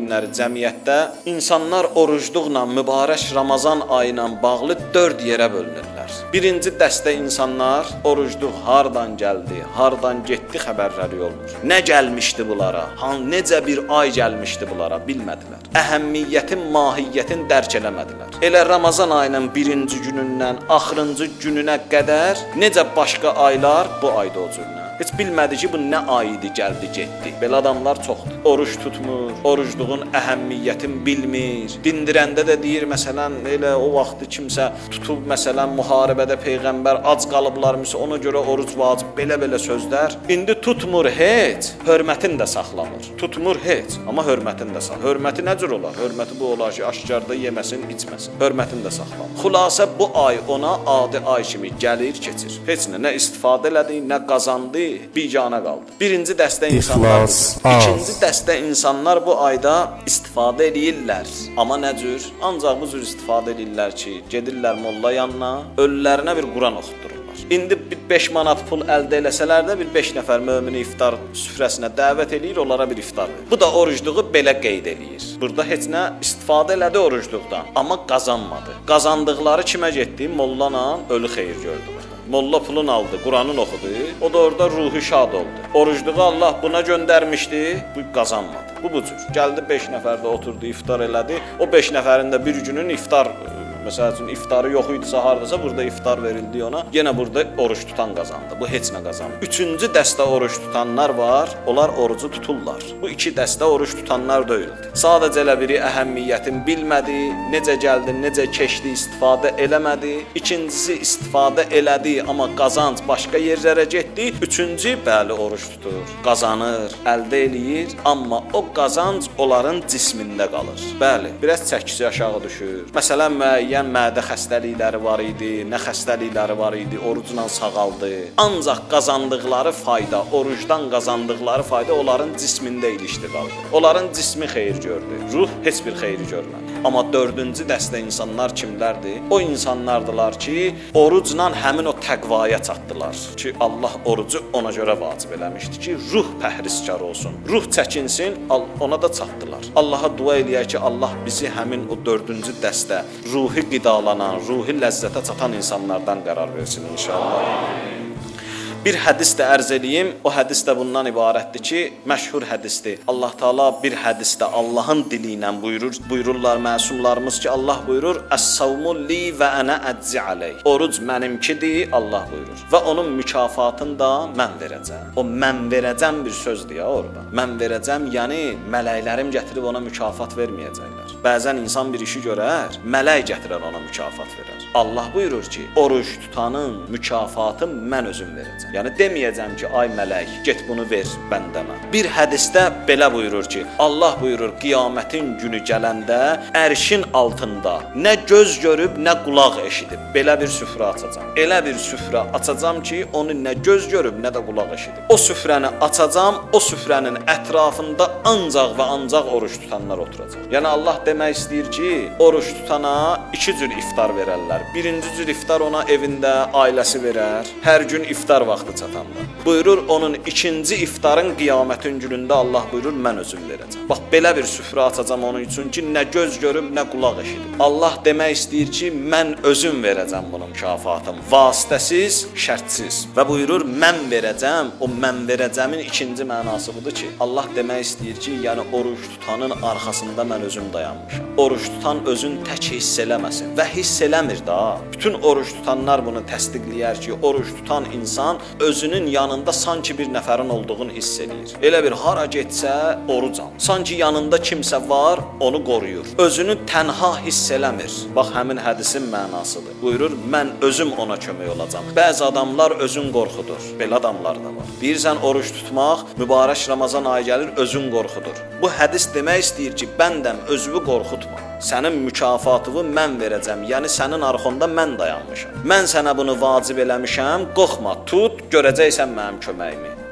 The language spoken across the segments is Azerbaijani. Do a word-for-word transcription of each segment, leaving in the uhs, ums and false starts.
alimləri cəmiyyətdə insanlar orucluqla, mübarək Ramazan ayı ilə bağlı dörd yerə bölünürlər. Birinci dəstə insanlar orucluq hardan gəldi, hardan getdi xəbərləri olmur. Nə gəlmişdi bunlara? Han necə bir ay gəlmişdi bunlara bilmədilər. Əhəmmiyyətin, mahiyyətin dərk eləmədilər. Elə Ramazan ayının birinci günündən axırıncı gününə qədər necə başqa aylar bu ayda o cürlə. Heç bilmədi ki, bu nə aydı, gəldi, getdi. Belə adamlar çoxdur. Oruç tutmur, orucluğun əhəmmiyyətini bilmir. Dindirəndə də deyir, məsələn, elə o vaxtı kimsə tutub, məsələn, müharibədə Peyğəmbər ac qalıblarmışsa, ona görə oruc vacib, belə-belə sözlər. İndi tutmur heç, hörmətini də saxlamır. Tutmur heç, amma hörmətini də saxlamır. Hörməti nə cür olar? Hörməti bu olar ki, aşkarda yeməsin, içməsin. Hörmətini də saxlamır. Xülasə bu ay ona adi ay kimi gəlir, keçir. Heç nə, nə istifadə elədi, nə qazandı, bicana qaldı. Birinci dəstə insanlar, ikinci dəstə insanlar bu ayda istifadə edirlər. Amma nə cür? Ancaq bu cür istifadə edirlər ki, gedirlər molla yanına, ölülərinə bir Quran oxutdururlar. İndi bir beş manat pul əldə eləsələr də bir beş nəfər mömini iftar süfrəsinə dəvət eləyir, onlara bir iftar verir. Bu da orucluğu belə qeyd eləyir. Burada heç nə istifadə elədi orucluqdan, amma qazanmadı. Qazandıqları kimə getdi? Mollana ölü xeyir gördü. Molla pulun aldı, Quranın oxudu. O da orada ruhu şad oldu. Orucluğu Allah buna göndərmişdi, bu qazanmadı. Bu bu cür. Gəldi beş nəfər də oturdu, iftar elədi. O beş nəfərin də bir günün iftar, məsəl üçün iftarı yox idisə, hardasa burada iftar verildi ona. Yenə burada oruç tutan qazandı. Bu heç nə qazanmır. Üçüncü dəstə oruç tutanlar var. Onlar orucu tuturlar. Bu iki dəstə oruç tutanlar deyildi. Sadəcə elə biri əhəmmiyyətini bilmədi, necə gəldi, necə keçdi, istifadə eləmədi. İkincisi istifadə elədi, amma qazanc başqa yerlərə getdi. Üçüncü, bəli, oruç tutur, qazanır, əldə eləyir, amma o qazanc onların cismində qalır. Bəli, biraz çəkisi aşağı düşür. Məsələn, müəyyən mədə xəstəlikləri var idi, nə xəstəlikləri var idi, orucla sağaldı. Ancaq qazandıqları fayda, orucdan qazandıqları fayda onların cismində ilişdi qaldı. Onların cismi xeyir gördü, ruh heç bir xeyri görmədi. Amma dördüncü dəstə insanlar kimlərdir? O insanlardılar ki, orucla həmin o təqvaya çatdılar ki, Allah orucu ona görə vacib eləmişdi ki, ruh pəhriskar olsun, ruh çəkinsin, ona da çatdılar. Allaha dua eləyək ki, Allah bizi həmin o dördüncü dəstə, ruhi qidalanan, ruhi ləzzətə çatan insanlardan qərar versin inşallah. Bir hədis də ərz eləyim. O hədis də bundan ibarətdir ki, məşhur hədisdir. Allah Taala bir hədisdə Allahın dili ilə buyurur, buyururlar məsumlarımız ki, Allah buyurur: "Əs-savmu li və ana əczi aley." Oruc mənimkidir, Allah buyurur. Və onun mükafatını da mən verəcəm. O mən verəcəm bir sözdür ya orada. Mən verəcəm, yəni mələklərim gətirib ona mükafat verməyəcəklər. Bəzən insan bir işi görər, mələk gətirər ona mükafat verər. Allah buyurur ki, oruç tutanın mükafatını mən özüm verəcəm. Yəni deməyəcəm ki, ay mələk, get bunu ver bəndəmə. Bir hədisdə belə buyurur ki, Allah buyurur, qiyamətin günü gələndə ərşin altında nə göz görüb, nə qulaq eşidib, belə bir süfrə açacam. Elə bir süfrə açacam ki, onu nə göz görüb, nə də qulaq eşidib. O süfrəni açacam, o süfrənin ətrafında ancaq və ancaq oruç tutanlar oturacaq. Yəni Allah demək istəyir ki, oruç tutana iki cür iftar verərlər. Birinci cür iftar ona evində ailəsi verər, hər gün iftar vaxtı çatanda. Buyurur, onun ikinci iftarın qiyamətin günündə Allah buyurur, mən özüm verəcəm. Bax, belə bir süfrə açacam onun üçün ki, nə göz görüb, nə qulaq eşidib. Allah demək istəyir ki, mən özüm verəcəm bunun mükafatını, vasitəsiz, şərtsiz. Və buyurur, mən verəcəm, o mən verəcəmin ikinci mənası budur ki, Allah demək istəyir ki, yəni oruç tutanın arxasında mən özüm dayanmışam. Oruç tutan özün tək hiss eləməsin və hiss eləmir da. Bütün oruç tutanlar bunu təsdiqləyər ki, oruç tutan insan özünün yanında sanki bir nəfərin olduğunu hiss edir. Elə bir hara getsə orucam. Sanki yanında kimsə var, onu qoruyur. Özünü tənha hiss eləmir. Bax, həmin hədisin mənasıdır. Buyurur, mən özüm ona kömək olacam. Bəzi adamlar özün qorxudur. Belə adamlar da var. Deyirsən, oruç tutmaq, mübarək Ramazan ayı gəlir, özün qorxudur. Bu hədis demək istəyir ki, bəndəm özümü qorxutma. Sənin mükafatını mən verəcəm, yəni sənin arxonda mən dayanmışam. Mən sənə bunu vacib eləmişəm, qorxma, tut, görəcəksən mənim köməyimi.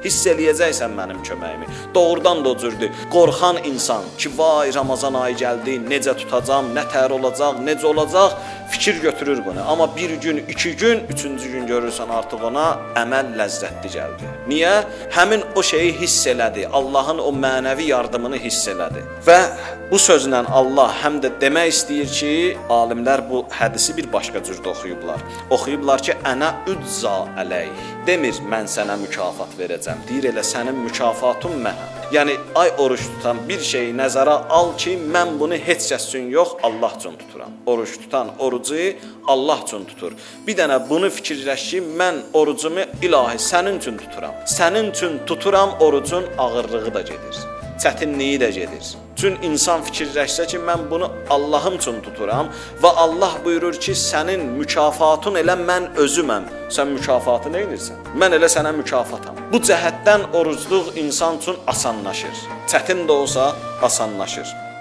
Hiss eləyəcəksən mənim köməyimi. Doğrudan da o cürdür. Qorxan insan ki, vay Ramazan ayı gəldi, necə tutacam, nə təhər olacaq, necə olacaq, fikir götürür bunu. Amma bir gün, iki gün, üçüncü gün görürsən artıq ona əməl ləzzətli gəldi. Niyə? Həmin o şeyi hiss elədi. Allahın o mənəvi yardımını hiss elədi. Və bu sözlə Allah həm də demək istəyir ki, alimlər bu hədisi bir başqa cürdə oxuyublar. Oxuyublar ki, ənə ücza əleyh. Demir, mən sənə mükafat verəcəm. Deyir, elə sənin mükafatın mənə. Yəni, ay oruç tutan bir şeyi nəzərə al ki, mən bunu heç kəs üçün yox, Allah üçün tuturam. Oruç tutan orucu Allah üçün tutur. Bir dənə bunu fikirləş ki, mən orucumu ilahi sənin üçün tuturam. Sənin üçün tuturam, orucun ağırlığı da gedir. Çətinliyi də gedir. Çün insan fikirləşsə ki, mən bunu Allahım üçün tuturam və Allah buyurur ki, sənin mükafatın elə mən özüməm. Sən mükafatı nə edirsən? Mən elə sənə mükafatam. Bu cəhətdən orucluq insan üçün asanlaşır. Çətin də olsa asanlaşır.